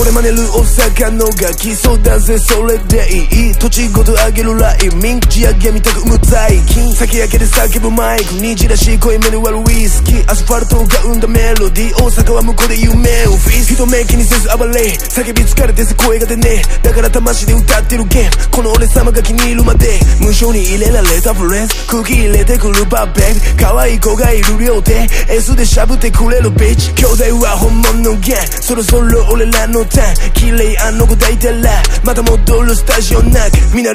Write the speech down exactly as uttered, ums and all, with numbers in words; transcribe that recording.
れ真似る大阪のガキ相談せそれでいい土地ごと上げるライミング地上げみたく無罪金酒焼けで叫ぶマイクにじらしい濃いめの悪ウイスキーアスファルトが生んだメロディー大阪は向こうで夢をフィース人目気にせず暴れ叫び疲れてせ声が出ねえだから魂で歌ってるゲームこの俺様が気に入るまで無償に入れられたフレーズ空気入れてくるバーベイ可愛い子がいる寮で S でしゃぶってくれるビッチ兄弟は本物のゲンそろそろ俺らのターン綺麗あの子抱いたらまた戻るスタジオなんか